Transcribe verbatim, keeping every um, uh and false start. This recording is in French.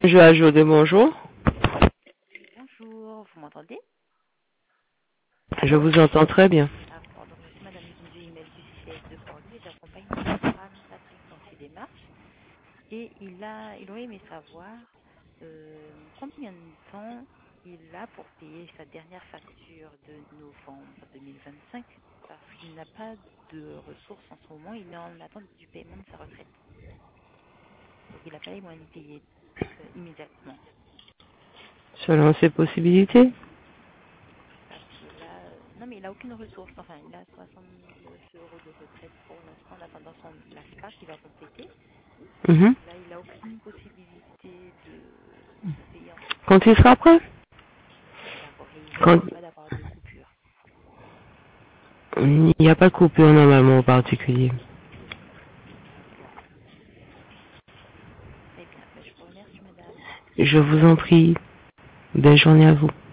Je vais ajouter bonjour. Bonjour, vous m'entendez? Je vous entends très bien. D'accord, donc je suis Madame Ginju Email du C C S de Cordoue et j'accompagne Madame Patrick dans ses démarches. Et il a, il aurait aimé savoir euh, combien de temps il a pour payer sa dernière facture de novembre deux mille vingt-cinq parce qu'il n'a pas de ressources en ce moment, il est en attente du paiement de sa retraite. Donc il n'a pas les moyens de payer euh, immédiatement. Selon ses possibilités. Parce qu'il a, euh, non mais il a aucune ressource, enfin il a soixante-neuf euros de retraite pour l'instant en attendant son l'ASPA qu'il va compléter. Mhm. Là il n'a aucune possibilité de, de payer en fait. Quand il sera prêt. D'accord, et il Quand risque pas d'avoir de coupure. il n'y a pas de coupure normalement en particulier. D'accord, très bien. Ben, je vous remercie madame. Je vous en prie. Belle journée à vous.